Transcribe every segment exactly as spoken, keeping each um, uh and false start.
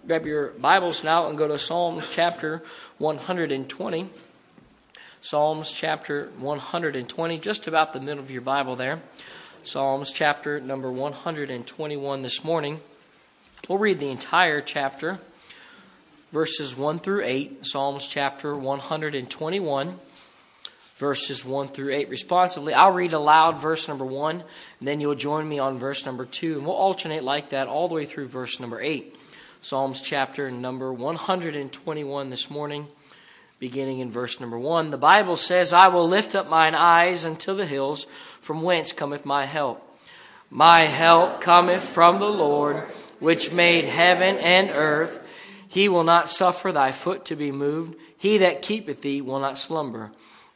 grab your Bibles now and go to Psalms chapter one hundred twenty. Psalms chapter one hundred twenty, just about the middle of your Bible there. Psalms chapter number one hundred twenty-one this morning. We'll read the entire chapter, verses one through eight. Psalms chapter one hundred twenty-one, verses one through eight responsively. I'll read aloud verse number one, and then you'll join me on verse number two, and we'll alternate like that all the way through verse number eight. Psalms chapter number one hundred twenty-one this morning, beginning in verse number one. The Bible says, I will lift up mine eyes unto the hills, from whence cometh my help. My help cometh from the Lord, which made heaven and earth. He will not suffer thy foot to be moved. He that keepeth thee will not slumber.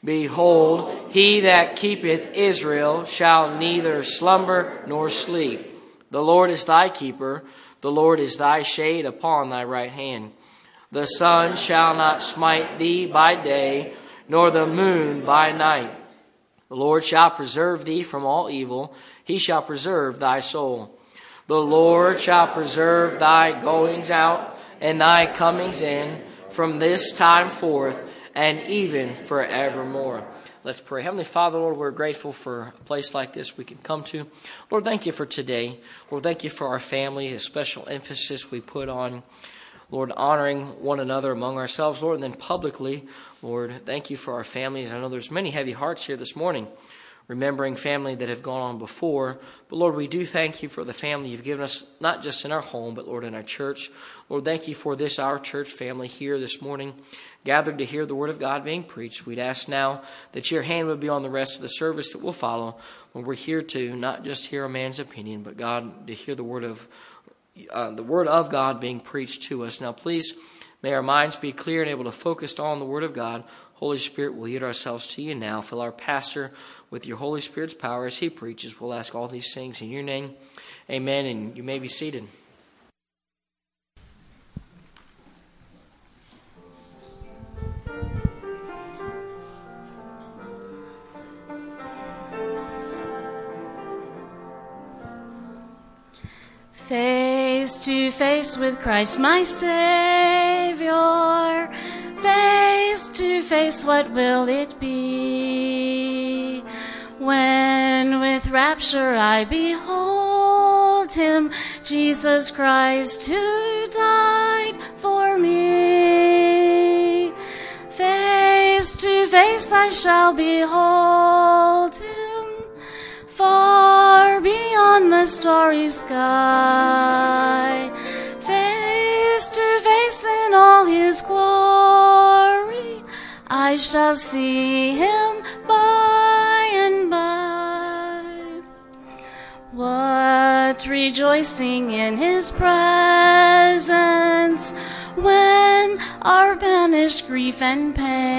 Behold, he that keepeth Israel shall neither slumber nor sleep. The Lord is thy keeper. The Lord is thy shade upon thy right hand. The sun shall not smite thee by day, nor the moon by night. The Lord shall preserve thee from all evil. He shall preserve thy soul. The Lord shall preserve thy goings out and thy comings in from this time forth and even forevermore. Let's pray. Heavenly Father, Lord, we're grateful for a place like this we can come to. Lord, thank you for today. Lord, thank you for our family, a special emphasis we put on, Lord, honoring one another among ourselves, Lord, and then publicly, Lord, thank you for our families. I know there's many heavy hearts here this morning, remembering family that have gone on before. But Lord, we do thank you for the family you've given us, not just in our home, but Lord, in our church. Lord, thank you for this, our church family here this morning, gathered to hear the word of God being preached. We'd ask now that your hand would be on the rest of the service that will follow. When we're here to not just hear a man's opinion, but God, to hear the word of uh, the word of God being preached to us. Now, please, may our minds be clear and able to focus on the word of God. Holy Spirit, we'll yield ourselves to you now. Fill our pastor with your Holy Spirit's power as he preaches. We'll ask all these things in your name. Amen. And you may be seated. Face to face with Christ my Savior, face to face, what will it be? When with rapture I behold him, Jesus Christ who died for me. Face to face I shall behold him, far beyond the starry sky, face to face in all his glory, I shall see him by and by. What rejoicing in his presence, when our banished grief and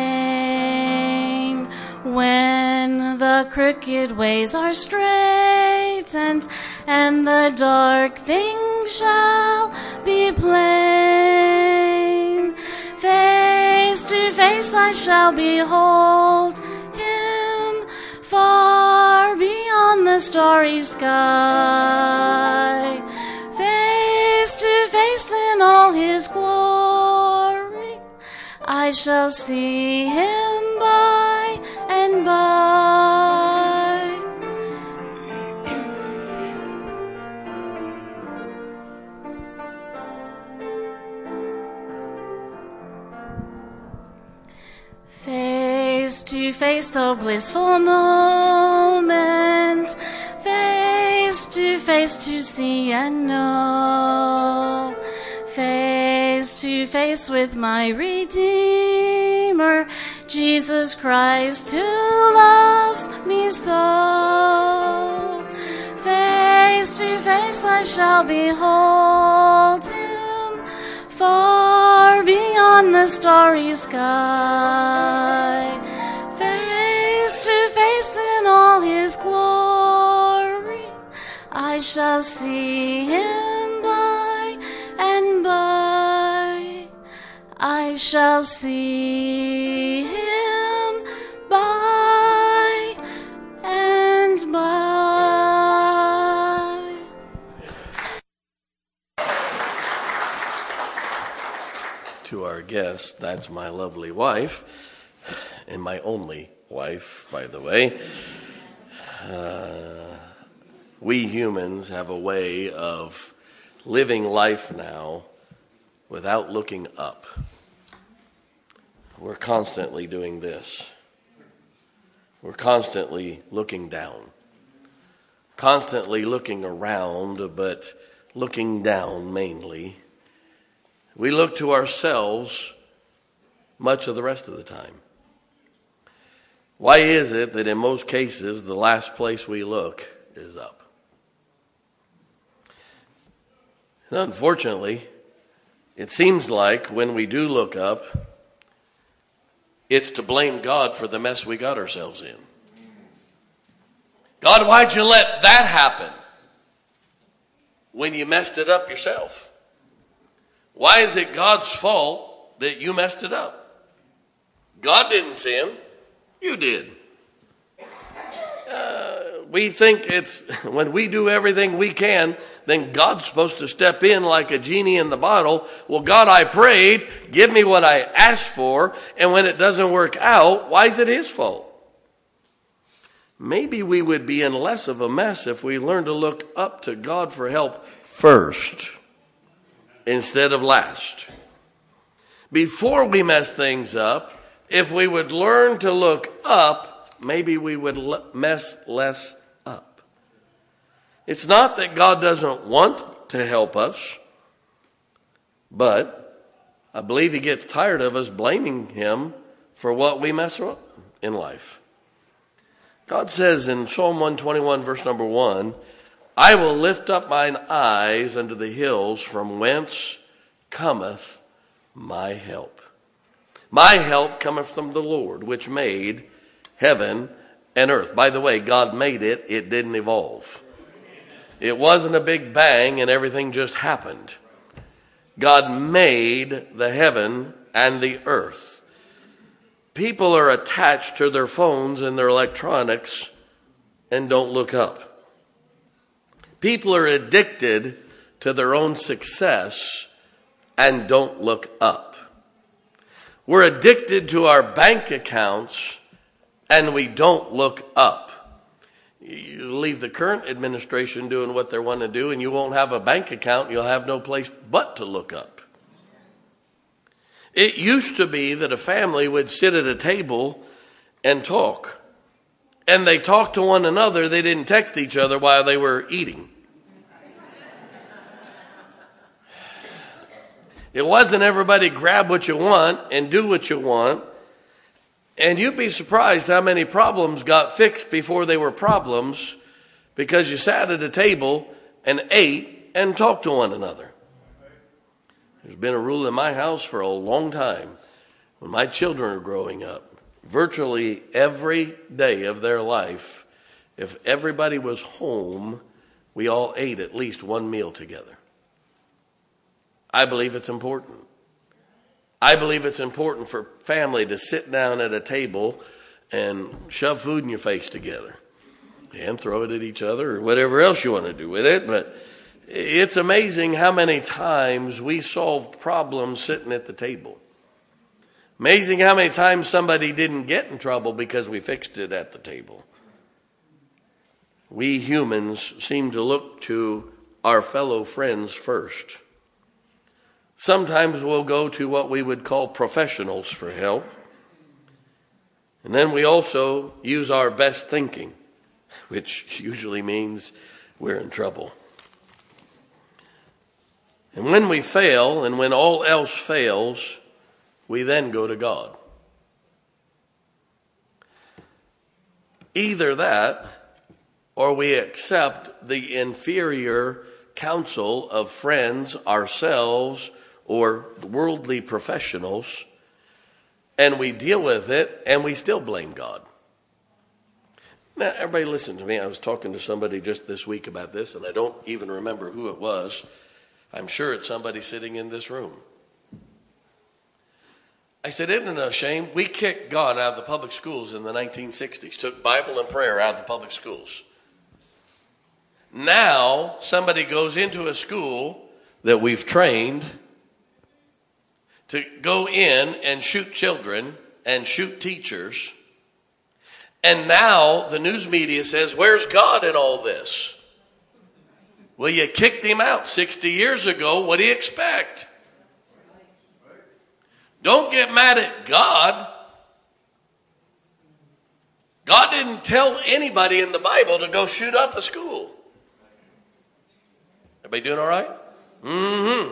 pain, when the crooked ways are straightened, and the dark things shall be plain. Face to face I shall behold him, far beyond the starry sky. Face to face in all his glory, I shall see him by and by. Face to face, oh blissful moment, face to face to see and know, face to face with my Redeemer, Jesus Christ who loves me so. Face to face I shall behold him, far beyond the starry sky. Face to face in all his glory, I shall see him by and by. I shall see him by and by. to our guest. That's my lovely wife, and my only wife, by the way. Uh, we humans have a way of living life now without looking up. We're constantly doing this. We're constantly looking down. Constantly looking around, but looking down mainly. We look to ourselves much of the rest of the time. Why is it that in most cases the last place we look is up? And unfortunately, it seems like when we do look up, it's to blame God for the mess we got ourselves in. God, why'd you let that happen when you messed it up yourself? Why is it God's fault that you messed it up? God didn't sin. You did. Uh, we think it's when we do everything we can, then God's supposed to step in like a genie in the bottle. Well, God, I prayed, give me what I asked for, and when it doesn't work out, why is it his fault? Maybe we would be in less of a mess if we learned to look up to God for help first instead of last. Before we mess things up, if we would learn to look up, maybe we would mess less up. It's not that God doesn't want to help us, but I believe he gets tired of us blaming him for what we mess up in life. God says in Psalm one twenty-one, verse number one, I will lift up mine eyes unto the hills, from whence cometh my help. My help cometh from the Lord, which made heaven and earth. By the way, God made it. It didn't evolve. It wasn't a big bang and everything just happened. God made the heaven and the earth. People are attached to their phones and their electronics and don't look up. People are addicted to their own success and don't look up. We're addicted to our bank accounts and we don't look up. You leave the current administration doing what they want to do and you won't have a bank account. You'll have no place but to look up. It used to be that a family would sit at a table and talk. And they talked to one another. They didn't text each other while they were eating. It wasn't everybody grab what you want and do what you want. And you'd be surprised how many problems got fixed before they were problems because you sat at a table and ate and talked to one another. There's been a rule in my house for a long time. When my children were growing up, virtually every day of their life, if everybody was home, we all ate at least one meal together. I believe it's important. I believe it's important for family to sit down at a table and shove food in your face together and throw it at each other or whatever else you want to do with it. But it's amazing how many times we solved problems sitting at the table. Amazing how many times somebody didn't get in trouble because we fixed it at the table. We humans seem to look to our fellow friends first. Sometimes we'll go to what we would call professionals for help. And then we also use our best thinking, which usually means we're in trouble. And when we fail, and when all else fails, we then go to God. Either that, or we accept the inferior counsel of friends, ourselves, or worldly professionals, and we deal with it, and we still blame God. Now, everybody listen to me. I was talking to somebody just this week about this, and I don't even remember who it was. I'm sure it's somebody sitting in this room. I said, isn't it a shame? We kicked God out of the public schools in the nineteen sixties, took Bible and prayer out of the public schools. Now, somebody goes into a school that we've trained to go in and shoot children and shoot teachers. And now the news media says, where's God in all this? Well, you kicked him out sixty years ago. What do you expect? Don't get mad at God. God didn't tell anybody in the Bible to go shoot up a school. Everybody doing all right? Mm-hmm.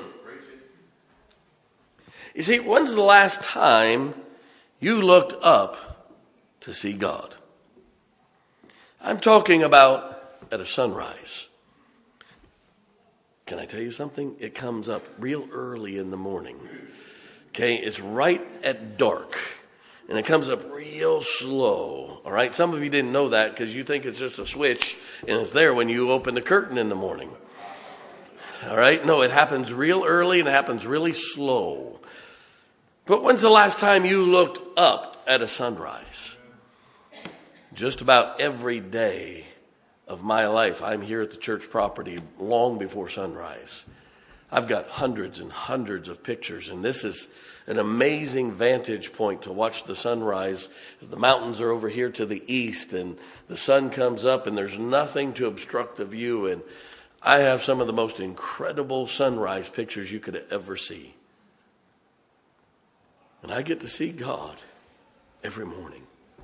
You see, when's the last time you looked up to see God? I'm talking about at a sunrise. Can I tell you something? It comes up real early in the morning. Okay, it's right at dark. And it comes up real slow. All right, some of you didn't know that because you think it's just a switch and it's there when you open the curtain in the morning. All right, no, it happens real early and it happens really slow. But when's the last time you looked up at a sunrise? Just about every day of my life, I'm here at the church property long before sunrise. I've got hundreds and hundreds of pictures, and this is an amazing vantage point to watch the sunrise as the mountains are over here to the east and the sun comes up and there's nothing to obstruct the view. And I have some of the most incredible sunrise pictures you could ever see. And I get to see God every morning.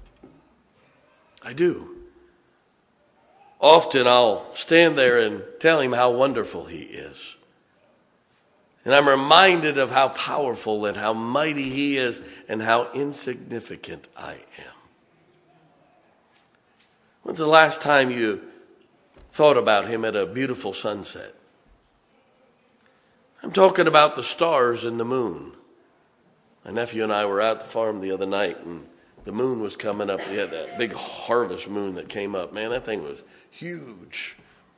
I do. Often I'll stand there and tell him how wonderful he is. And I'm reminded of how powerful and how mighty he is and how insignificant I am. When's the last time you thought about him at a beautiful sunset? I'm talking about the stars and the moon. My nephew and I were out at the farm the other night, and the moon was coming up. We had that big harvest moon that came up. Man, that thing was huge.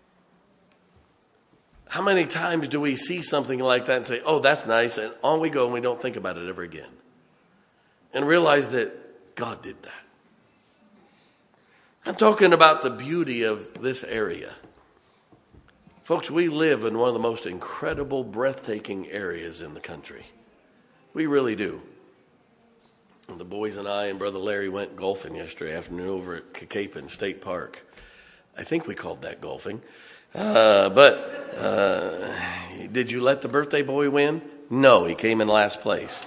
How many times do we see something like that and say, oh, that's nice, and on we go and we don't think about it ever again? And realize that God did that. I'm talking about the beauty of this area. Folks, we live in one of the most incredible, breathtaking areas in the country. We really do. And the boys and I and Brother Larry went golfing yesterday afternoon over at Kakapen State Park. I think we called that golfing. Uh, but uh, did you let the birthday boy win? No, he came in last place.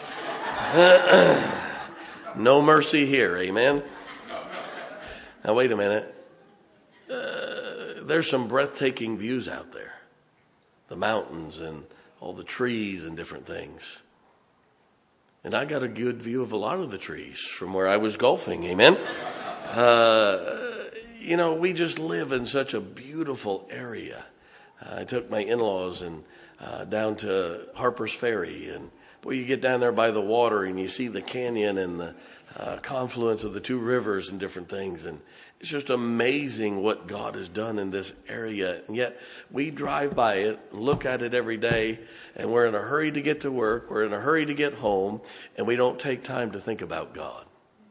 No mercy here, amen? Now, wait a minute. Uh, there's some breathtaking views out there. The mountains and all the trees and different things. And I got a good view of a lot of the trees from where I was golfing, amen? Uh, you know, we just live in such a beautiful area. Uh, I took my in-laws and uh, down to Harper's Ferry, and boy, you get down there by the water and you see the canyon and the uh, confluence of the two rivers and different things, and it's just amazing what God has done in this area. And yet we drive by it, look at it every day, and we're in a hurry to get to work, we're in a hurry to get home, and we don't take time to think about God.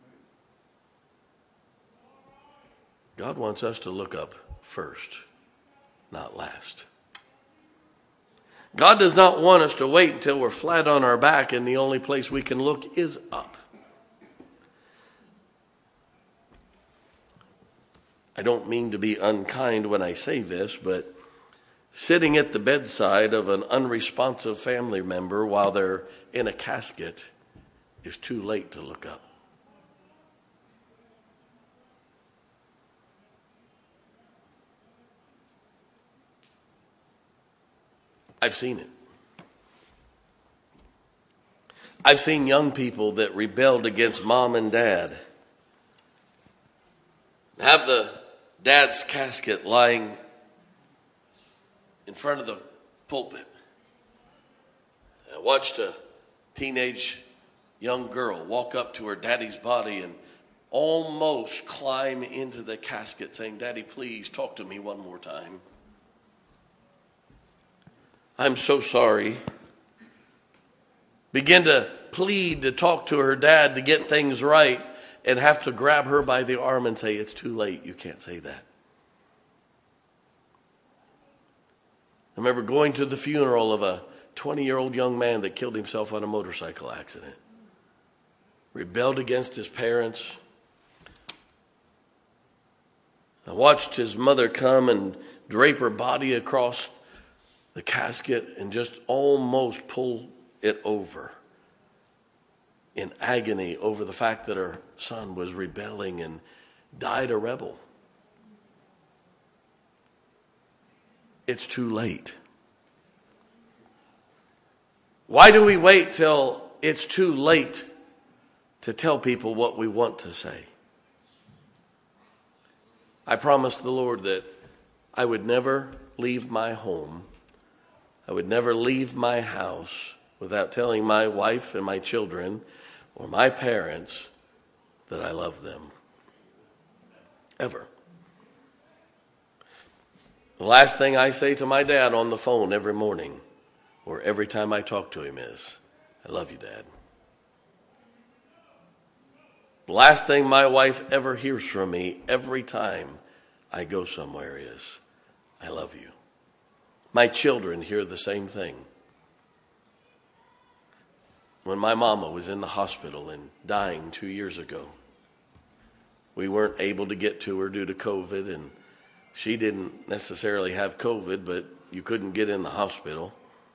God wants us to look up first, not last. God does not want us to wait until we're flat on our back and the only place we can look is up. I don't mean to be unkind when I say this, but sitting at the bedside of an unresponsive family member while they're in a casket is too late to look up. I've seen it. I've seen young people that rebelled against mom and dad have the dad's casket lying in front of the pulpit. I watched a teenage young girl walk up to her daddy's body and almost climb into the casket saying, "Daddy, please talk to me one more time. I'm so sorry." Begin to plead to talk to her dad to get things right and have to grab her by the arm and say, "It's too late. You can't say that." I remember going to the funeral of a twenty-year-old young man that killed himself on a motorcycle accident. Rebelled against his parents. I watched his mother come and drape her body across the casket and just almost pull it over in agony over the fact that her son was rebelling and died a rebel. It's too late. Why do we wait till it's too late to tell people what we want to say? I promised the Lord that I would never leave my home. I would never leave my house without telling my wife and my children or my parents that I love them. Ever. The last thing I say to my dad on the phone every morning or every time I talk to him is, I love you, Dad. The last thing my wife ever hears from me every time I go somewhere is, I love you. My children hear the same thing. When my mama was in the hospital and dying two years ago, we weren't able to get to her due to COVID, and she didn't necessarily have COVID, but you couldn't get in the hospital.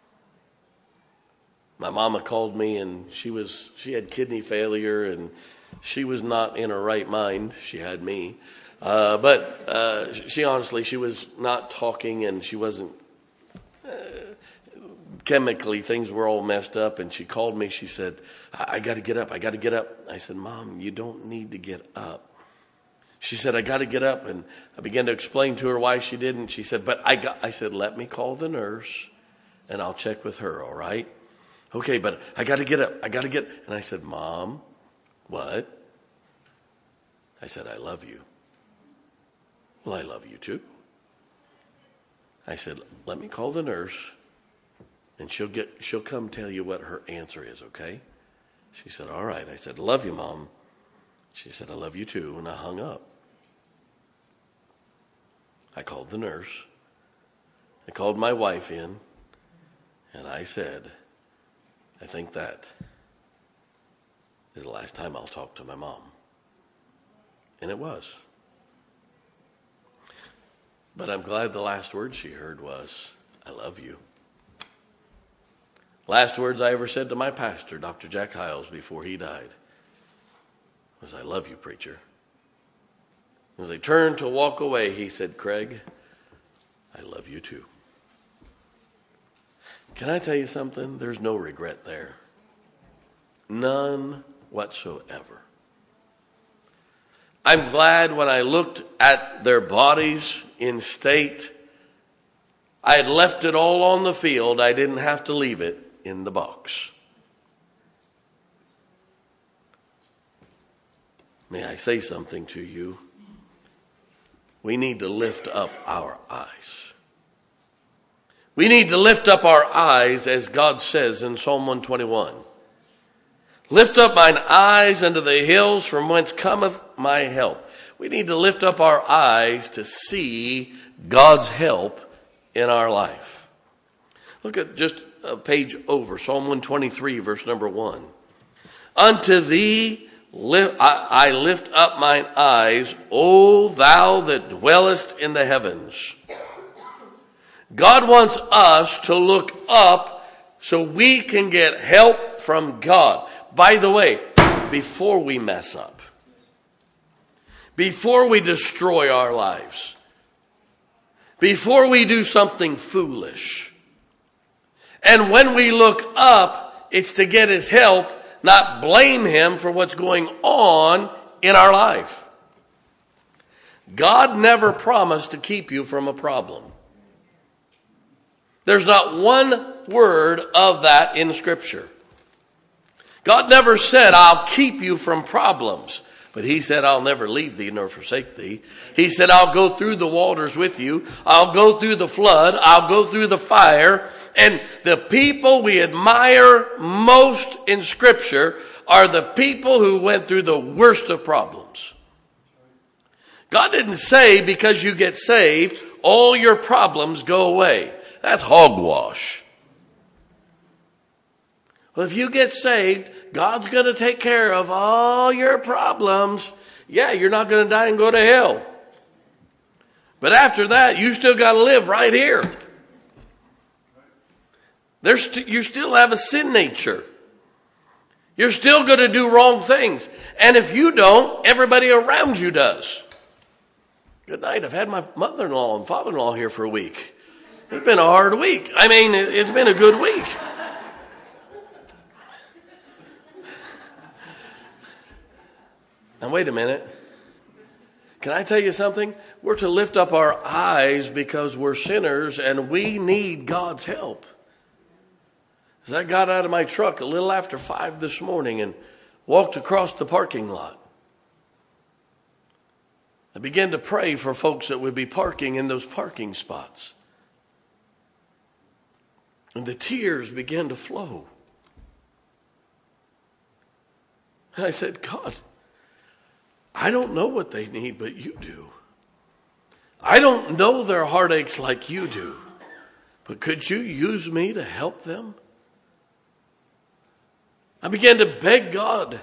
My mama called me, and she was she had kidney failure, and she was not in her right mind. She had me. Uh, but uh, she honestly, she was not talking, and she wasn't, uh, chemically, things were all messed up. And she called me. She said, I, I got to get up. I got to get up. I said, Mom, you don't need to get up. She said, I got to get up. And I began to explain to her why she didn't. She said, but I got, I said, let me call the nurse, and I'll check with her, all right? Okay, but I got to get up. I got to get, and I said, Mom, what? I said, I love you. Well, I love you too. I said, let me call the nurse, and she'll get she'll come tell you what her answer is, okay? She said, all right. I said, love you, Mom. She said, I love you too, and I hung up. I called the nurse. I called my wife in, and I said, I think that is the last time I'll talk to my mom. And it was. But I'm glad the last word she heard was, I love you. Last words I ever said to my pastor, Doctor Jack Hiles, before he died, was, I love you, preacher. As they turned to walk away, he said, Craig, I love you too. Can I tell you something? There's no regret there. None whatsoever. I'm glad when I looked at their bodies in state, I had left it all on the field. I didn't have to leave it in the box. May I say something to you? We need to lift up our eyes. We need to lift up our eyes, as God says in Psalm one twenty-one. Lift up mine eyes unto the hills, from whence cometh my help. We need to lift up our eyes to see God's help in our life. Look at just a page over, Psalm one twenty-three, verse number one. Unto thee li- I, I lift up mine eyes, O thou that dwellest in the heavens. God wants us to look up so we can get help from God. By the way, before we mess up, before we destroy our lives, before we do something foolish, and when we look up, it's to get his help, not blame him for what's going on in our life. God never promised to keep you from a problem. There's not one word of that in Scripture. God never said, I'll keep you from problems. But he said, I'll never leave thee nor forsake thee. He said, I'll go through the waters with you. I'll go through the flood. I'll go through the fire. And the people we admire most in Scripture are the people who went through the worst of problems. God didn't say because you get saved, all your problems go away. That's hogwash. Well, if you get saved, God's going to take care of all your problems. Yeah, you're not going to die and go to hell. But after that, you still got to live right here. There's st- you still have a sin nature. You're still going to do wrong things. And if you don't, everybody around you does. Good night. I've had my mother-in-law and father-in-law here for a week. It's been a hard week. I mean, it's been a good week. Now, wait a minute. Can I tell you something? We're to lift up our eyes because we're sinners and we need God's help. As I got out of my truck a little after five this morning and walked across the parking lot, I began to pray for folks that would be parking in those parking spots. And the tears began to flow. And I said, God, I don't know what they need, but you do. I don't know their heartaches like you do, but could you use me to help them? I began to beg God.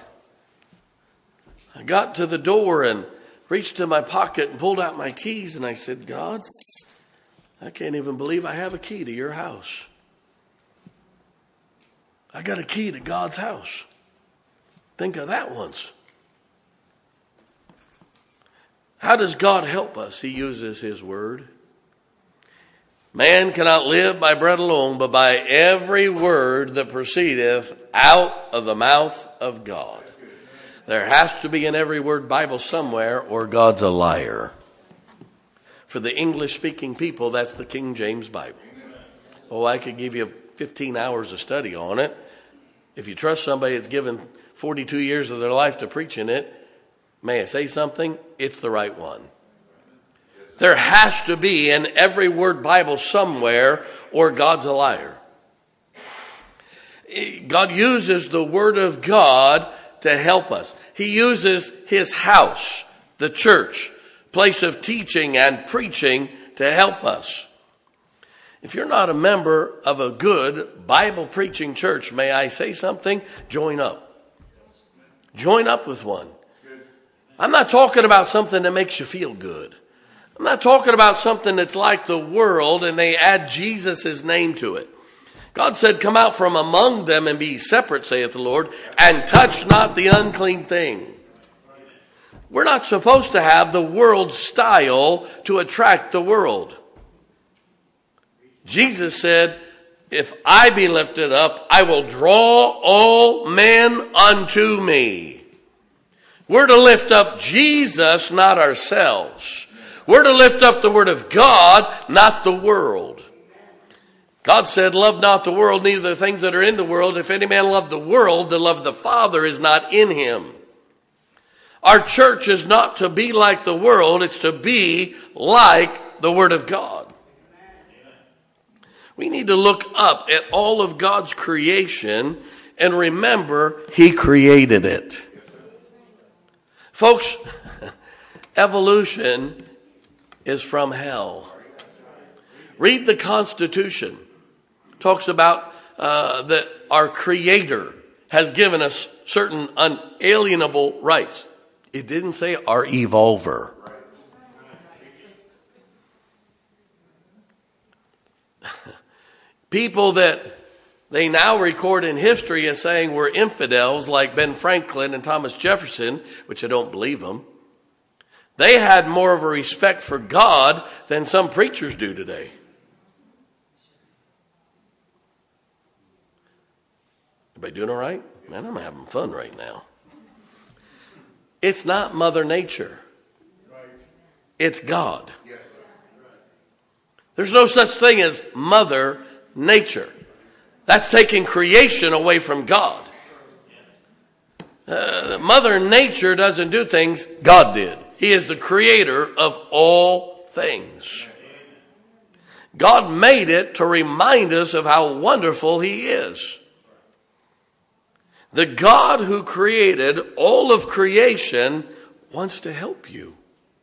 I got to the door and reached in my pocket and pulled out my keys, and I said, God, I can't even believe I have a key to your house. I got a key to God's house. Think of that once. How does God help us? He uses his word. Man cannot live by bread alone, but by every word that proceedeth out of the mouth of God. There has to be an every word Bible somewhere, or God's a liar. For the English-speaking people, that's the King James Bible. Oh, I could give you fifteen hours of study on it. If you trust somebody that's given forty-two years of their life to preaching it, may I say something? It's the right one. There has to be an every word Bible somewhere, or God's a liar. God uses the word of God to help us. He uses his house, the church, place of teaching and preaching, to help us. If you're not a member of a good Bible preaching church, may I say something? Join up. Join up with one. I'm not talking about something that makes you feel good. I'm not talking about something that's like the world and they add Jesus' name to it. God said, come out from among them and be separate, saith the Lord, and touch not the unclean thing. We're not supposed to have the world's style to attract the world. Jesus said, if I be lifted up, I will draw all men unto me. We're to lift up Jesus, not ourselves. We're to lift up the word of God, not the world. God said, love not the world, neither the things that are in the world. If any man love the world, the love of the Father is not in him. Our church is not to be like the world. It's to be like the word of God. We need to look up at all of God's creation and remember he created it. Folks, evolution is from hell. Read the Constitution. It talks about uh, that our Creator has given us certain unalienable rights. It didn't say our evolver. People that they now record in history as saying we're infidels, like Ben Franklin and Thomas Jefferson, which I don't believe them. They had more of a respect for God than some preachers do today. Everybody doing all right? Man, I'm having fun right now. It's not Mother Nature. It's God. There's no such thing as Mother Nature. That's taking creation away from God. Uh, Mother Nature doesn't do things, God did. He is the creator of all things. God made it to remind us of how wonderful he is. The God who created all of creation wants to help you.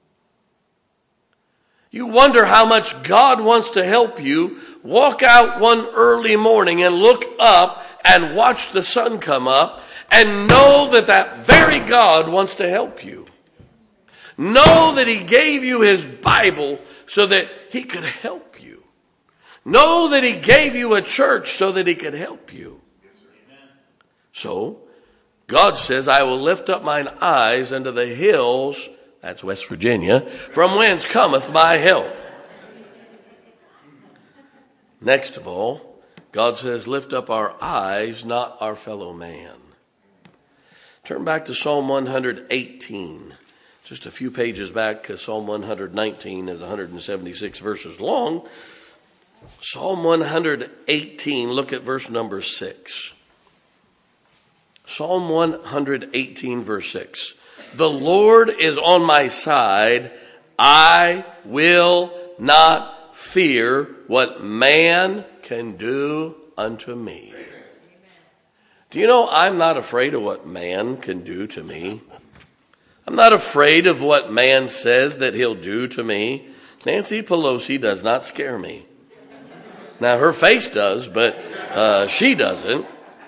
You wonder how much God wants to help you. Walk out one early morning and look up and watch the sun come up and know that that very God wants to help you. Know that he gave you his Bible so that he could help you. Know that he gave you a church so that he could help you. So, God says, I will lift up mine eyes unto the hills, that's West Virginia, from whence cometh my help. Next of all, God says, lift up our eyes, not our fellow man. Turn back to Psalm one eighteen. Just a few pages back, because Psalm one nineteen is one hundred seventy-six verses long. Psalm one eighteen, look at verse number six. Psalm one eighteen, verse six. The Lord is on my side. I will not fear what man can do unto me. Do you know I'm not afraid of what man can do to me? I'm not afraid of what man says that he'll do to me. Nancy Pelosi does not scare me. Now, her face does, but uh, she doesn't.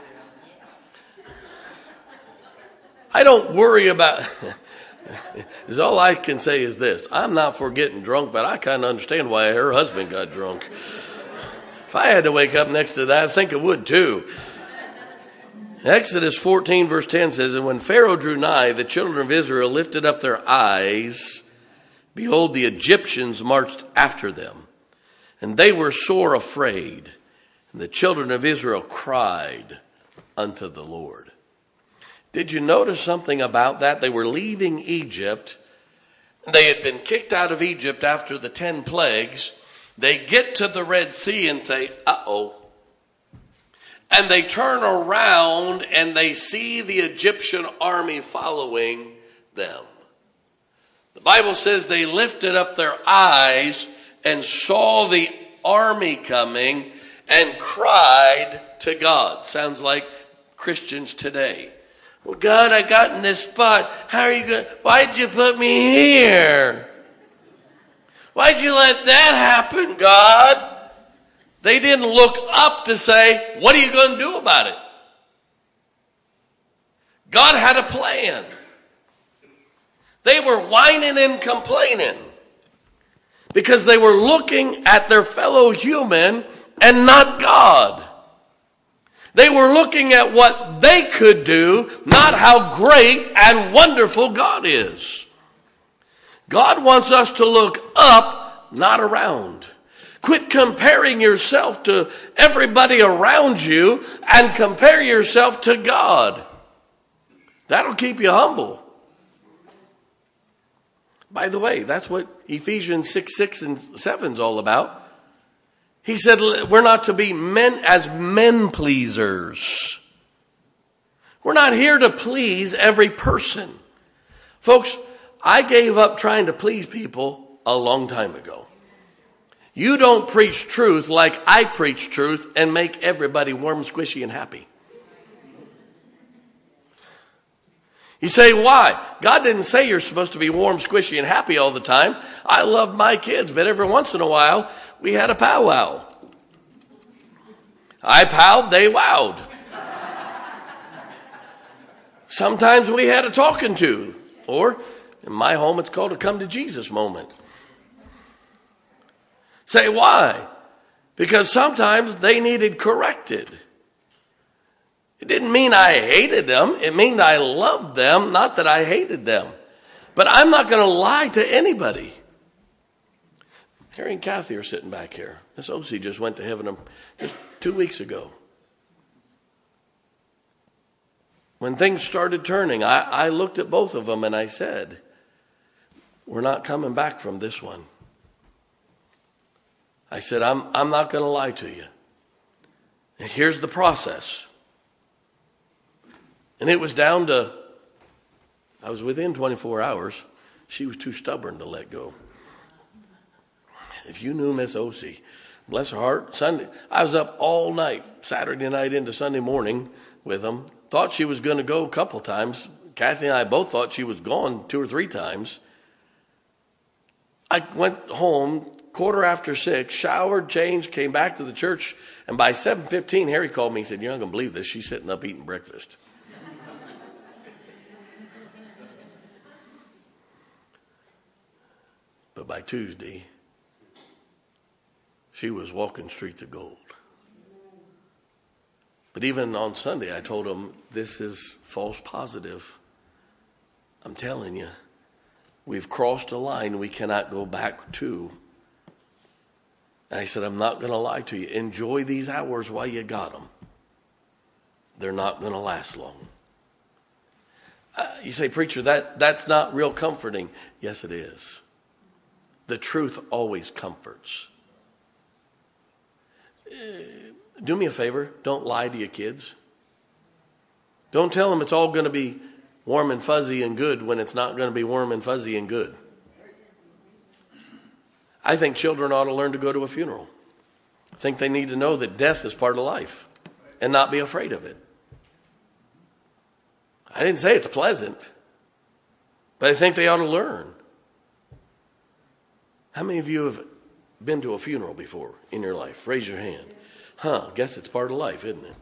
I don't worry about... all I can say is this. I'm not for getting drunk, but I kind of understand why her husband got drunk. If I had to wake up next to that, I think I would too. Exodus fourteen verse ten says, and when Pharaoh drew nigh, the children of Israel lifted up their eyes. Behold, the Egyptians marched after them, and they were sore afraid. And the children of Israel cried unto the Lord. Did you notice something about that? They were leaving Egypt. They had been kicked out of Egypt after the ten plagues. They get to the Red Sea and say, uh-oh. And they turn around and they see the Egyptian army following them. The Bible says they lifted up their eyes and saw the army coming and cried to God. Sounds like Christians today. Well, God, I got in this spot. How are you going? Why'd you put me here? Why'd you let that happen, God? They didn't look up to say, what are you going to do about it? God had a plan. They were whining and complaining because they were looking at their fellow human and not God. They were looking at what they could do, not how great and wonderful God is. God wants us to look up, not around. Quit comparing yourself to everybody around you and compare yourself to God. That'll keep you humble. By the way, that's what Ephesians six, six and seven is all about. He said we're not to be men as men pleasers. We're not here to please every person. Folks, I gave up trying to please people a long time ago. You don't preach truth like I preach truth and make everybody warm, squishy, and happy. You say, why? God didn't say you're supposed to be warm, squishy, and happy all the time. I love my kids, but every once in a while, we had a powwow. I powed, they wowed. Sometimes we had a talking to, or in my home, it's called a come to Jesus moment. Say, why? Because sometimes they needed corrected. It didn't mean I hated them. It meant I loved them, not that I hated them. But I'm not going to lie to anybody. Harry and Kathy are sitting back here. Miss O C just went to heaven just two weeks ago. When things started turning, I, I looked at both of them and I said, we're not coming back from this one. I said, I'm, I'm not going to lie to you. And here's the process. And it was down to, I was within twenty-four hours. She was too stubborn to let go. If you knew Miss O C, bless her heart, Sunday, I was up all night, Saturday night into Sunday morning with them. Thought she was going to go a couple times. Kathy and I both thought she was gone two or three times. I went home, quarter after six, showered, changed, came back to the church. And by seven fifteen, Harry called me and said, "You're not going to believe this. She's sitting up eating breakfast." But by Tuesday, she was walking streets of gold. But even on Sunday, I told them, this is false positive. I'm telling you, we've crossed a line we cannot go back to. And I said, I'm not going to lie to you. Enjoy these hours while you got them. They're not going to last long. Uh, you say, preacher, that, that's not real comforting. Yes, it is. The truth always comforts. Uh, do me a favor. Don't lie to your kids. Don't tell them it's all going to be warm and fuzzy and good when it's not going to be warm and fuzzy and good. I think children ought to learn to go to a funeral. I think they need to know that death is part of life and not be afraid of it. I didn't say it's pleasant, but I think they ought to learn. How many of you have been to a funeral before in your life? Raise your hand. Huh, guess it's part of life, isn't it?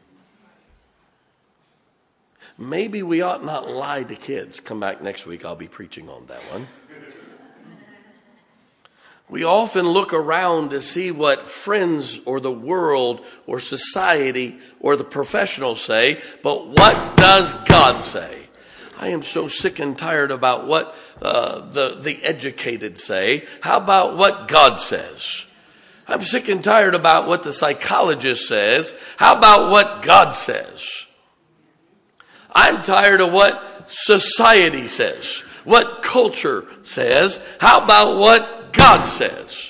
Maybe we ought not lie to kids. Come back next week, I'll be preaching on that one. We often look around to see what friends or the world or society or the professionals say, but what does God say? I am so sick and tired about what uh, the, the educated say. How about what God says? I'm sick and tired about what the psychologist says. How about what God says? I'm tired of what society says, what culture says. How about what God says?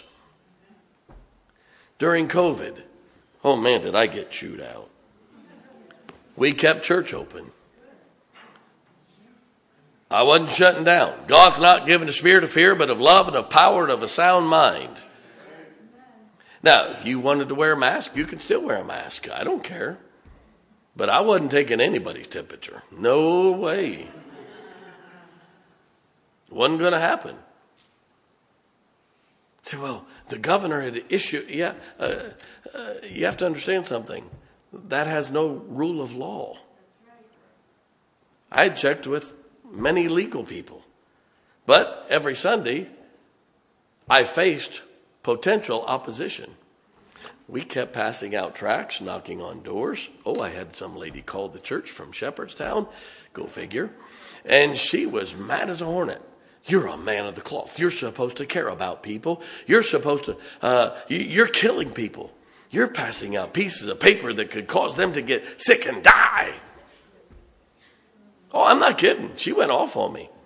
During COVID, oh man, did I get chewed out. We kept church open. I wasn't shutting down. God's not given a spirit of fear, but of love and of power and of a sound mind. Now, if you wanted to wear a mask, you can still wear a mask. I don't care. But I wasn't taking anybody's temperature. No way. It wasn't going to happen. Say, well, the governor had issued, yeah, uh, uh, you have to understand something. That has no rule of law. I checked with many legal people. But every Sunday, I faced potential opposition. We kept passing out tracts, knocking on doors. Oh, I had some lady call the church from Shepherdstown. Go figure. And she was mad as a hornet. You're a man of the cloth. You're supposed to care about people. You're supposed to, uh, you're killing people. You're passing out pieces of paper that could cause them to get sick and die. Oh, I'm not kidding. She went off on me.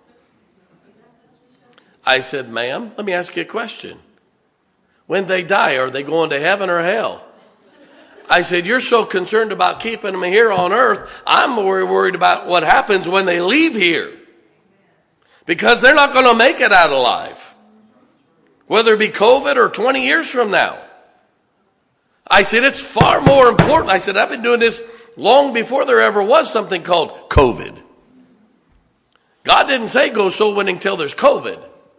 I said, ma'am, let me ask you a question. When they die, are they going to heaven or hell? I said, you're so concerned about keeping them here on earth. I'm more worried about what happens when they leave here. Because they're not going to make it out alive. Whether it be COVID or twenty years from now. I said, it's far more important. I said, I've been doing this long before there ever was something called COVID. God didn't say go soul winning till there's COVID.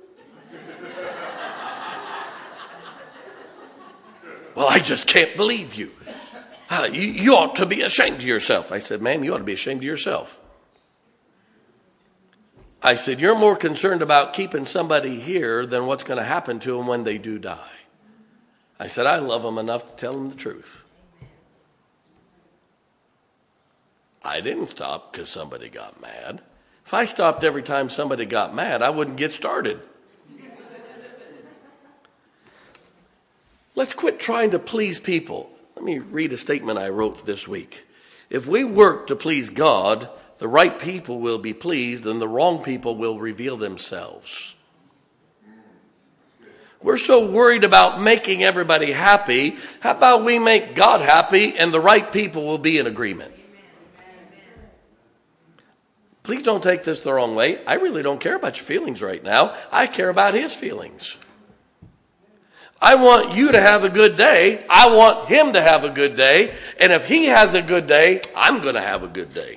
Well, I just can't believe you. Uh, you. You ought to be ashamed of yourself. I said, ma'am, you ought to be ashamed of yourself. I said, you're more concerned about keeping somebody here than what's going to happen to them when they do die. I said, I love them enough to tell them the truth. I didn't stop because somebody got mad. If I stopped every time somebody got mad, I wouldn't get started. Let's quit trying to please people. Let me read a statement I wrote this week. If we work to please God, the right people will be pleased and the wrong people will reveal themselves. We're so worried about making everybody happy. How about we make God happy and the right people will be in agreement? Please don't take this the wrong way. I really don't care about your feelings right now. I care about his feelings. I want you to have a good day. I want him to have a good day. And if he has a good day, I'm going to have a good day.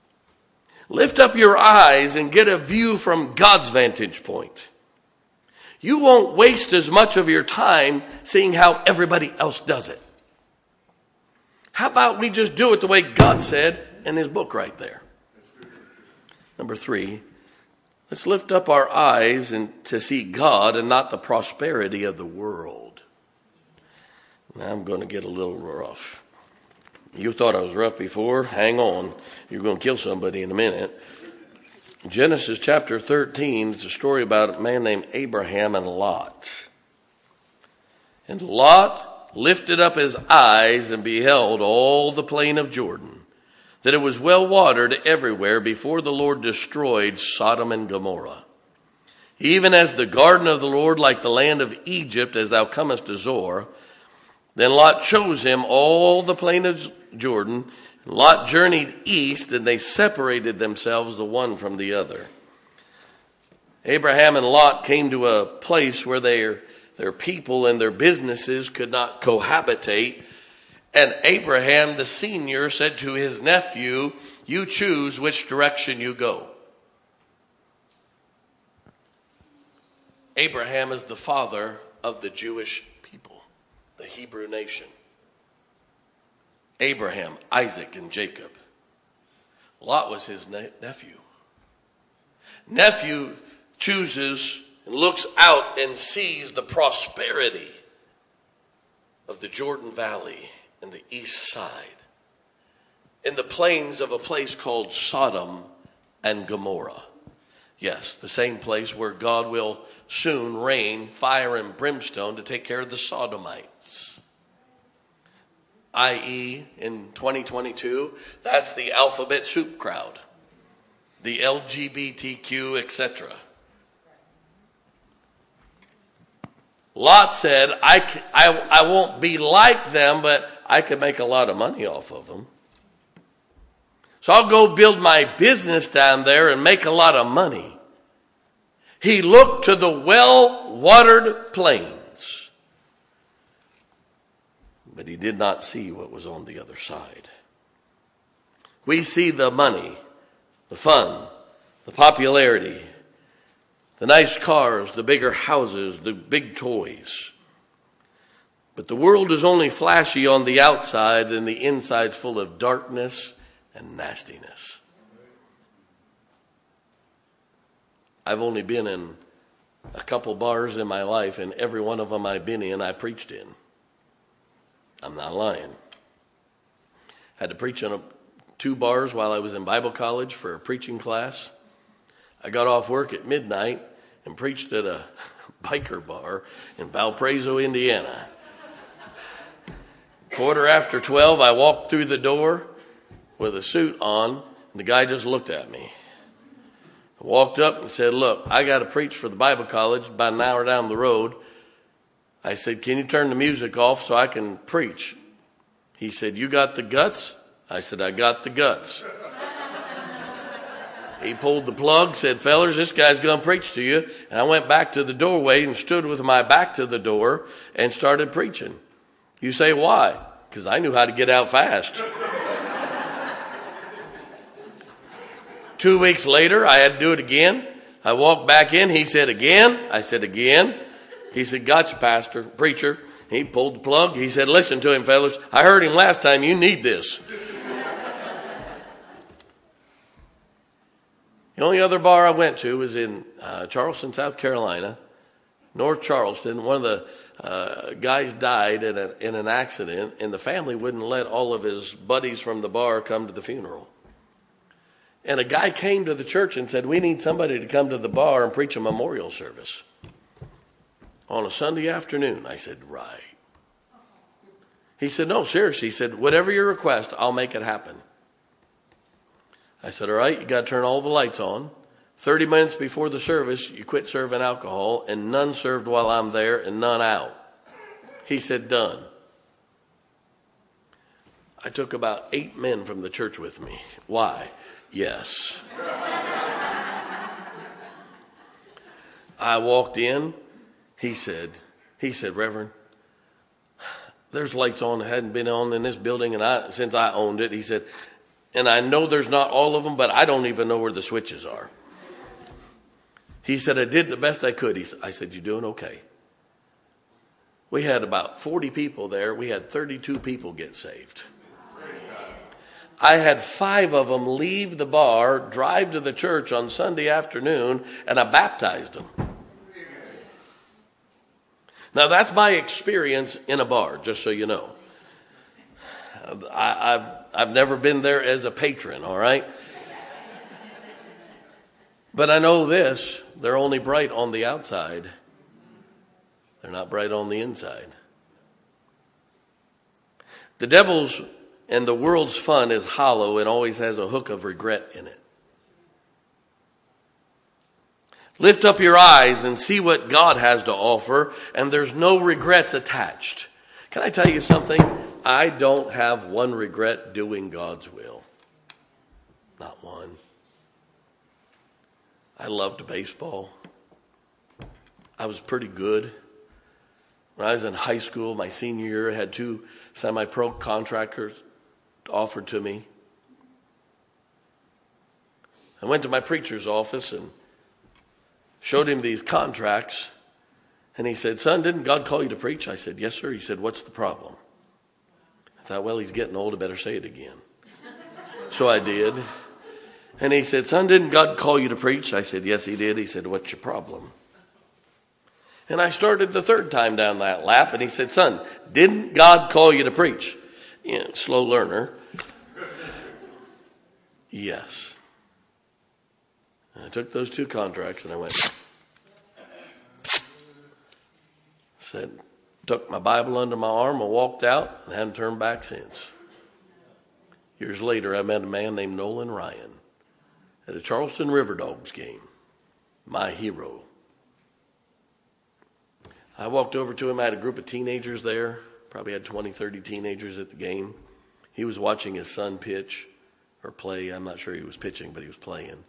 Lift up your eyes and get a view from God's vantage point. You won't waste as much of your time seeing how everybody else does it. How about we just do it the way God said in his book right there? Number three, let's lift up our eyes and to see God and not the prosperity of the world. Now I'm going to get a little rough. You thought I was rough before? Hang on. You're going to kill somebody in a minute. Genesis chapter thirteen is a story about a man named Abraham and Lot. And Lot lifted up his eyes and beheld all the plain of Jordan, that it was well watered everywhere before the Lord destroyed Sodom and Gomorrah. Even as the garden of the Lord, like the land of Egypt, as thou comest to Zoar. Then Lot chose him all the plain of Jordan. Lot journeyed east, and they separated themselves the one from the other. Abraham and Lot came to a place where their, their people and their businesses could not cohabitate. And Abraham, the senior, said to his nephew, you choose which direction you go. Abraham is the father of the Jewish people, the Hebrew nation. Abraham, Isaac, and Jacob. Lot was his ne- nephew. Nephew chooses and looks out and sees the prosperity of the Jordan Valley and the east side, in the plains of a place called Sodom and Gomorrah. Yes, the same place where God will soon rain fire and brimstone to take care of the Sodomites. that is, in twenty twenty-two, that's the alphabet soup crowd, the L G B T Q, et cetera. Lot said, I, I, I won't be like them, but I could make a lot of money off of them. So I'll go build my business down there and make a lot of money. He looked to the well-watered plains, but he did not see what was on the other side. We see the money, the fun, the popularity, the nice cars, the bigger houses, the big toys. But the world is only flashy on the outside, and the inside's full of darkness and nastiness. I've only been in a couple bars in my life, and every one of them I've been in, I preached in. I'm not lying. Had to preach in a, two bars while I was in Bible college for a preaching class. I got off work at midnight and preached at a biker bar in Valparaiso, Indiana. Quarter after twelve, I walked through the door with a suit on, and the guy just looked at me. I walked up and said, look, I got to preach for the Bible college about an hour down the road. I said, can you turn the music off so I can preach? He said, you got the guts? I said, I got the guts. He pulled the plug, said, fellers, this guy's going to preach to you. And I went back to the doorway and stood with my back to the door and started preaching. You say, why? Because I knew how to get out fast. Two weeks later, I had to do it again. I walked back in. He said, again? I said, again? He said, gotcha, pastor, preacher. He pulled the plug. He said, listen to him, fellas. I heard him last time. You need this. The only other bar I went to was in uh, Charleston, South Carolina, North Charleston. One of the uh, guys died in, a, in an accident, and the family wouldn't let all of his buddies from the bar come to the funeral. And a guy came to the church and said, we need somebody to come to the bar and preach a memorial service on a Sunday afternoon. I said, right. He said, no, seriously. He said, whatever your request, I'll make it happen. I said, all right, you got to turn all the lights on. thirty minutes before the service, you quit serving alcohol, and none served while I'm there and none out. He said, done. I took about eight men from the church with me. Why? Yes. I walked in. He said, he said, Reverend, there's lights on that hadn't been on in this building and I since I owned it. He said, and I know there's not all of them, but I don't even know where the switches are. He said, I did the best I could. He said, I said, you doing okay? We had about forty people there. We had thirty-two people get saved. I had five of them leave the bar, drive to the church on Sunday afternoon, and I baptized them. Now, that's my experience in a bar, just so you know. I, I've, I've never been there as a patron, all right? But I know this, they're only bright on the outside. They're not bright on the inside. The devil's and the world's fun is hollow and always has a hook of regret in it. Lift up your eyes and see what God has to offer, and there's no regrets attached. Can I tell you something? I don't have one regret doing God's will. Not one. I loved baseball. I was pretty good. When I was in high school, my senior year, I had two semi-pro contractors offered to me. I went to my preacher's office and showed him these contracts. And he said, son, didn't God call you to preach? I said, yes, sir. He said, what's the problem? I thought, well, he's getting old. I better say it again. So I did. And he said, son, didn't God call you to preach? I said, yes, he did. He said, what's your problem? And I started the third time down that lap. And he said, son, didn't God call you to preach? Yeah, slow learner. Yes. And I took those two contracts and I went, said, took my Bible under my arm and walked out and hadn't turned back since. Years later, I met a man named Nolan Ryan at a Charleston River Dogs game. My hero. I walked over to him. I had a group of teenagers there. Probably had twenty, thirty teenagers at the game. He was watching his son pitch or play. I'm not sure he was pitching, but he was playing.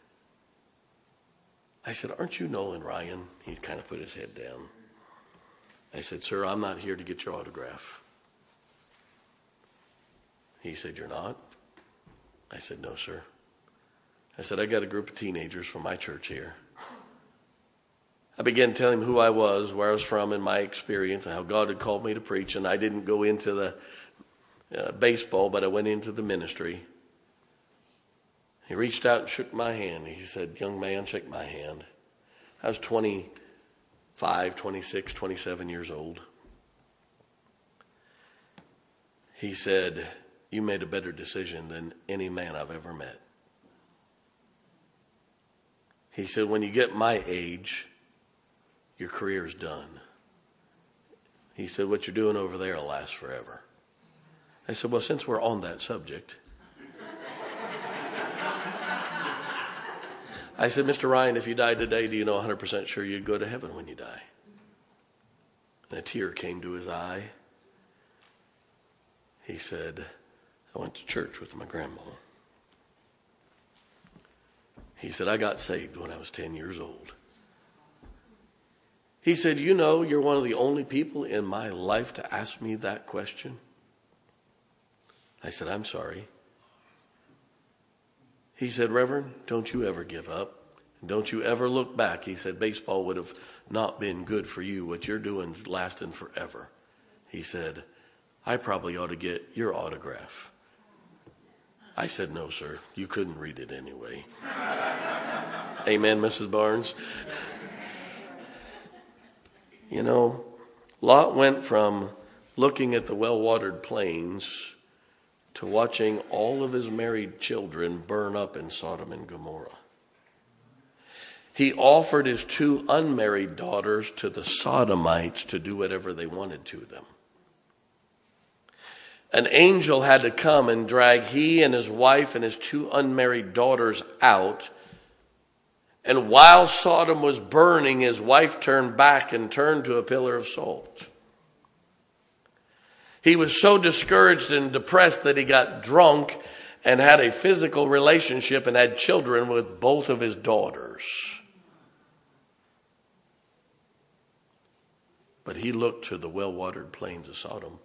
I said, aren't you Nolan Ryan? He kind of put his head down. I said, sir, I'm not here to get your autograph. He said, you're not? I said, no, sir. I said, I got a group of teenagers from my church here. I began telling him who I was, where I was from, and my experience, and how God had called me to preach. And I didn't go into the uh, baseball, but I went into the ministry. He reached out and shook my hand. He said, young man, shake my hand. I was twenty-five, twenty-six, twenty-seven years old. He said, you made a better decision than any man I've ever met. He said, when you get my age, your career's done. He said, what you're doing over there will last forever. I said, well, since we're on that subject, I said, Mister Ryan, if you died today, do you know one hundred percent sure you'd go to heaven when you die? And a tear came to his eye. He said, I went to church with my grandma. He said, I got saved when I was ten years old. He said, you know, you're one of the only people in my life to ask me that question. I said, I'm sorry. He said, Reverend, don't you ever give up. Don't you ever look back. He said, baseball would have not been good for you. What you're doing is lasting forever. He said, I probably ought to get your autograph. I said, no, sir. You couldn't read it anyway. Amen, Missus Barnes. You know, Lot went from looking at the well-watered plains to watching all of his married children burn up in Sodom and Gomorrah. He offered his two unmarried daughters to the Sodomites to do whatever they wanted to them. An angel had to come and drag he and his wife and his two unmarried daughters out. And while Sodom was burning, his wife turned back and turned to a pillar of salt. He was so discouraged and depressed that he got drunk and had a physical relationship and had children with both of his daughters. But he looked to the well-watered plains of Sodom.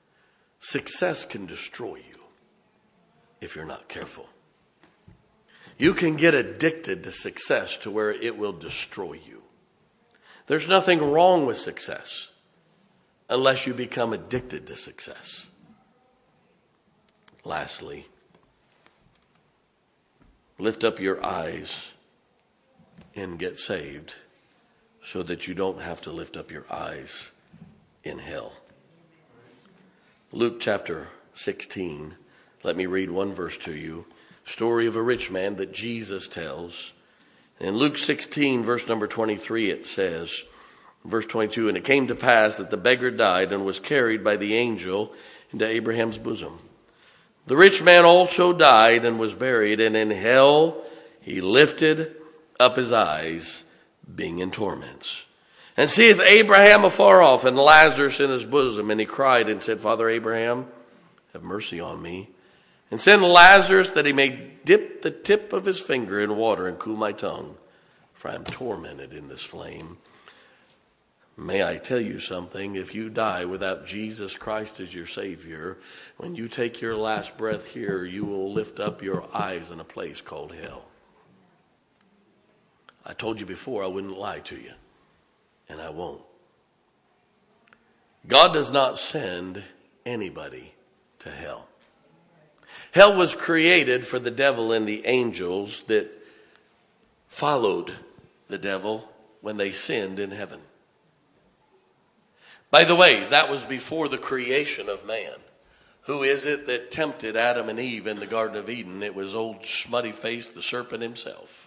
Success can destroy you if you're not careful. You can get addicted to success to where it will destroy you. There's nothing wrong with success unless you become addicted to success. Lastly, lift up your eyes and get saved so that you don't have to lift up your eyes in hell. Luke chapter sixteen. Let me read one verse to you. Story of a rich man that Jesus tells. In Luke sixteen, verse number twenty-three, it says, verse twenty-two, and it came to pass that the beggar died and was carried by the angel into Abraham's bosom. The rich man also died and was buried, and in hell he lifted up his eyes, being in torments. And seeth Abraham afar off, and Lazarus in his bosom. And he cried and said, Father Abraham, have mercy on me, and send Lazarus that he may dip the tip of his finger in water and cool my tongue, for I am tormented in this flame. May I tell you something? If you die without Jesus Christ as your Savior, when you take your last breath here, you will lift up your eyes in a place called hell. I told you before I wouldn't lie to you, and I won't. God does not send anybody to hell. Hell was created for the devil and the angels that followed the devil when they sinned in heaven. By the way, that was before the creation of man. Who is it that tempted Adam and Eve in the Garden of Eden? It was old smutty-faced, the serpent himself.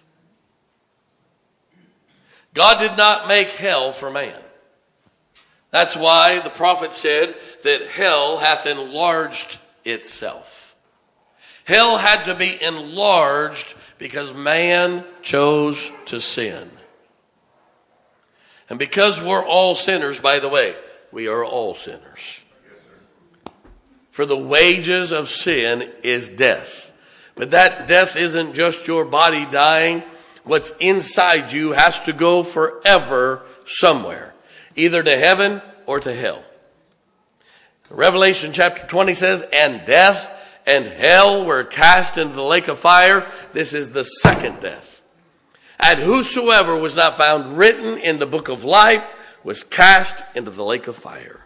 God did not make hell for man. That's why the prophet said that hell hath enlarged itself. Hell had to be enlarged because man chose to sin. And because we're all sinners, by the way, we are all sinners. For the wages of sin is death. But that death isn't just your body dying. What's inside you has to go forever somewhere, either to heaven or to hell. Revelation chapter twenty says, and death and hell were cast into the lake of fire. This is the second death. And whosoever was not found written in the book of life was cast into the lake of fire.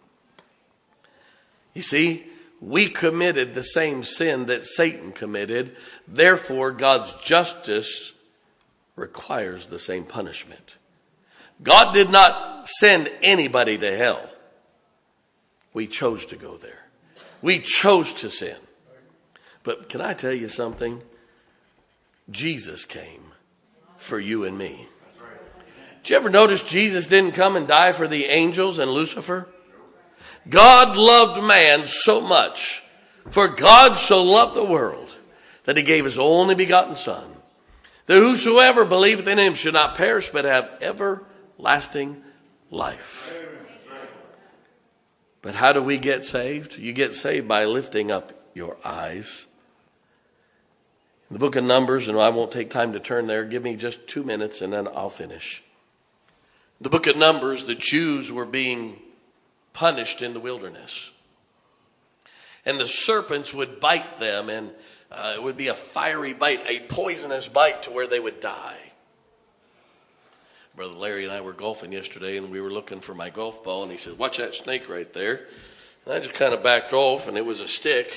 You see, we committed the same sin that Satan committed. Therefore, God's justice requires the same punishment. God did not send anybody to hell. We chose to go there. We chose to sin. But can I tell you something? Jesus came for you and me. Did you ever notice Jesus didn't come and die for the angels and Lucifer? God loved man so much. For God so loved the world that he gave his only begotten Son, that whosoever believeth in him should not perish but have everlasting life. But how do we get saved? You get saved by lifting up your eyes. In the book of Numbers, and I won't take time to turn there, give me just two minutes and then I'll finish. In the book of Numbers, the Jews were being punished in the wilderness. And the serpents would bite them, and uh, it would be a fiery bite, a poisonous bite to where they would die. Brother Larry and I were golfing yesterday, and we were looking for my golf ball, and he said, watch that snake right there. And I just kind of backed off, and it was a stick.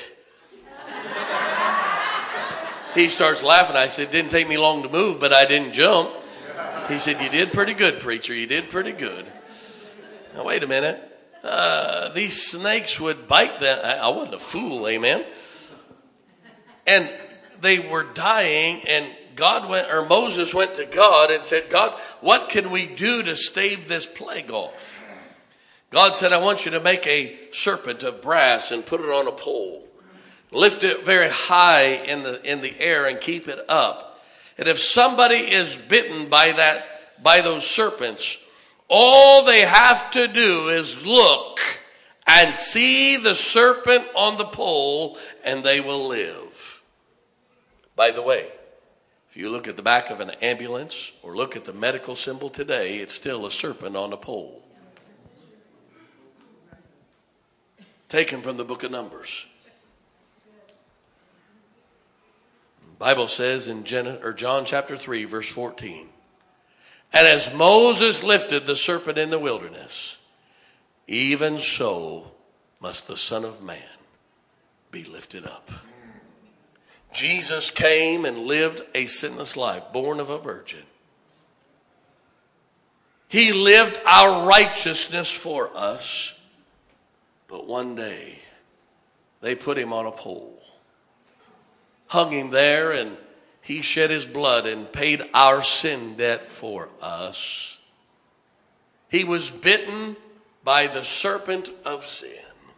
He starts laughing. I said, it didn't take me long to move, but I didn't jump. He said, you did pretty good, preacher. You did pretty good. Now, wait a minute. Uh, these snakes would bite them. I, I wasn't a fool, amen. And they were dying, and God went, or Moses went to God and said, God, what can we do to stave this plague off? God said, I want you to make a serpent of brass and put it on a pole. Lift it very high in the in the air and keep it up. And if somebody is bitten by that by those serpents, all they have to do is look and see the serpent on the pole, and they will live. By the way, if you look at the back of an ambulance or look at the medical symbol today, it's still a serpent on a pole. Taken from the book of Numbers. Bible says in Gen- or John chapter three, verse fourteen, and as Moses lifted the serpent in the wilderness, even so must the Son of Man be lifted up. Jesus came and lived a sinless life, born of a virgin. He lived our righteousness for us. But one day, they put him on a pole, hung him there, and he shed his blood and paid our sin debt for us. He was bitten by the serpent of sin.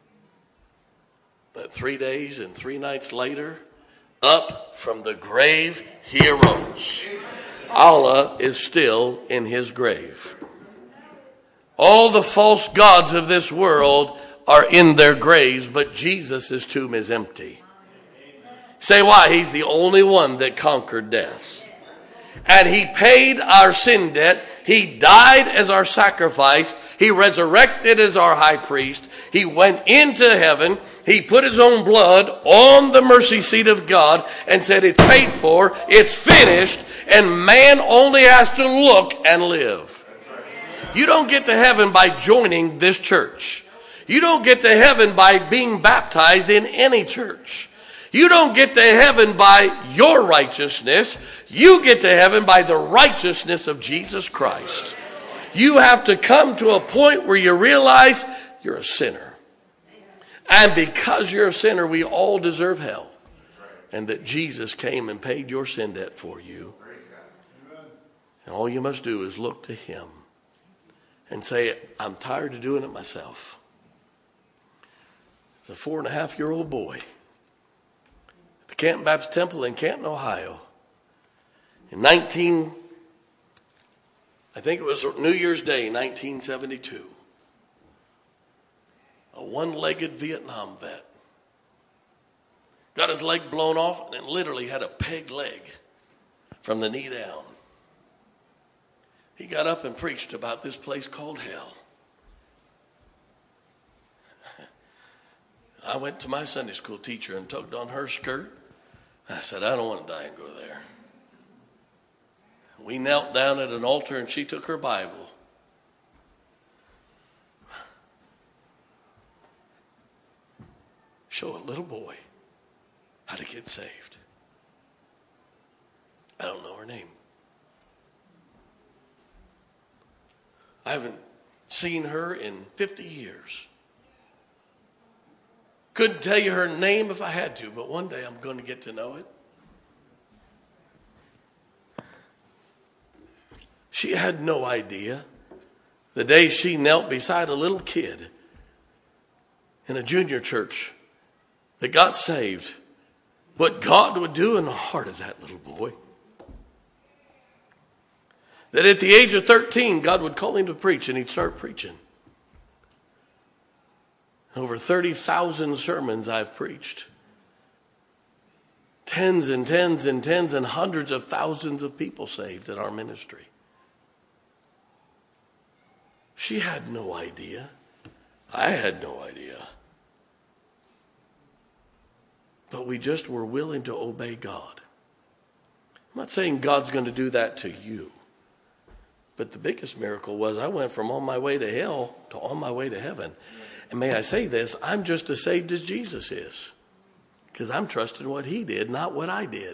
But three days and three nights later, up from the grave he arose. Allah is still in his grave. All the false gods of this world are in their graves, but Jesus' tomb is empty. Say why? He's the only one that conquered death. And he paid our sin debt. He died as our sacrifice. He resurrected as our high priest. He went into heaven. He put his own blood on the mercy seat of God and said, it's paid for, it's finished, and man only has to look and live. You don't get to heaven by joining this church. You don't get to heaven by being baptized in any church. You don't get to heaven by your righteousness. You get to heaven by the righteousness of Jesus Christ. You have to come to a point where you realize you're a sinner. And because you're a sinner, we all deserve hell. And that Jesus came and paid your sin debt for you. And all you must do is look to him and say, I'm tired of doing it myself. As a four and a half year old boy at the Canton Baptist Temple in Canton, Ohio, in nineteen, I think it was New Year's Day, nineteen seventy-two, a one-legged Vietnam vet got his leg blown off and literally had a peg leg from the knee down. He got up and preached about this place called hell. I went to my Sunday school teacher and tugged on her skirt. I said, I don't want to die and go there. We knelt down at an altar and she took her Bible. Show a little boy how to get saved. I don't know her name. I haven't seen her in fifty years. Couldn't tell you her name if I had to, but one day I'm going to get to know it. She had no idea the day she knelt beside a little kid in a junior church that got saved, what God would do in the heart of that little boy. That at the age of thirteen, God would call him to preach, and he'd start preaching. Over thirty thousand sermons I've preached. Tens and tens and tens and hundreds of thousands of people saved in our ministry. She had no idea. I had no idea. But we just were willing to obey God. I'm not saying God's going to do that to you. But the biggest miracle was I went from on my way to hell to on my way to heaven. And may I say this, I'm just as saved as Jesus is. Because I'm trusting what he did, not what I did.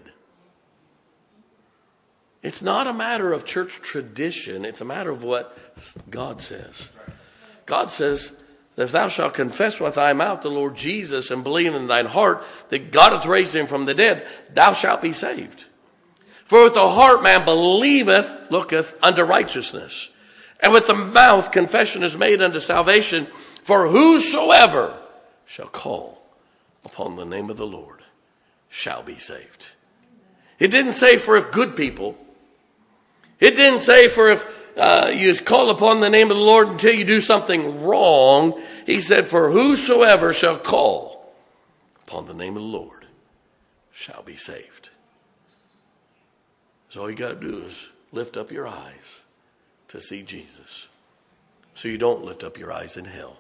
It's not a matter of church tradition. It's a matter of what God says. God says, if thou shalt confess with thy mouth the Lord Jesus and believe in thine heart that God hath raised him from the dead, thou shalt be saved. For with the heart man believeth, looketh unto righteousness. And with the mouth confession is made unto salvation. For whosoever shall call upon the name of the Lord shall be saved. It didn't say for if good people. It didn't say for if uh, you call upon the name of the Lord until you do something wrong. He said for whosoever shall call upon the name of the Lord shall be saved. So all you got to do is lift up your eyes to see Jesus. So you don't lift up your eyes in hell.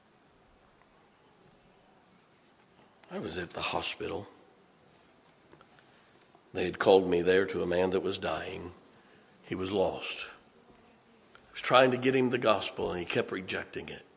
I was at the hospital They had called me there to a man that was dying. He was lost. I was trying to get him the gospel, and he kept rejecting it.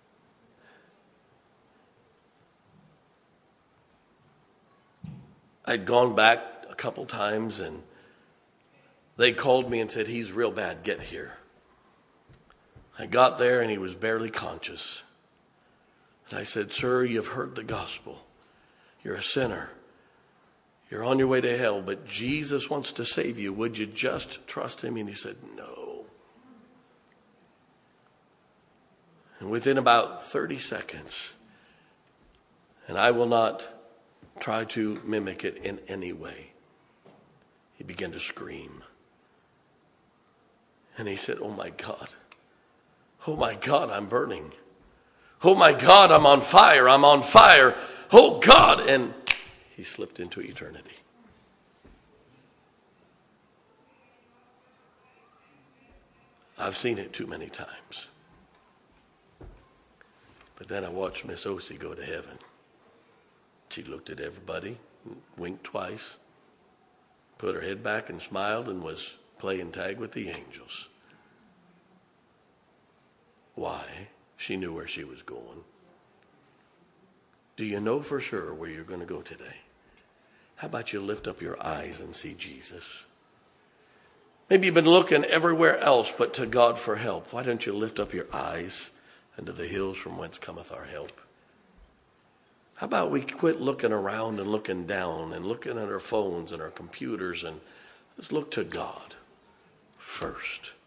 I'd gone back a couple times, and they called me and said, he's real bad, get here. I got there, and he was barely conscious. And I said, sir, you've heard the gospel. You're a sinner. You're on your way to hell, but Jesus wants to save you. Would you just trust him? And he said, no. And within about thirty seconds, and I will not try to mimic it in any way, he began to scream. And he said, oh my God. Oh my God, I'm burning. Oh my God, I'm on fire. I'm on fire. Oh God. And he slipped into eternity. I've seen it too many times. But then I watched Miss Ossie go to heaven. She looked at everybody, winked twice, put her head back and smiled, and was playing tag with the angels. Why? She knew where she was going. Do you know for sure where you're going to go today? How about you lift up your eyes and see Jesus? Maybe you've been looking everywhere else but to God for help. Why don't you lift up your eyes unto the hills from whence cometh our help? How about we quit looking around and looking down and looking at our phones and our computers, and let's look to God first.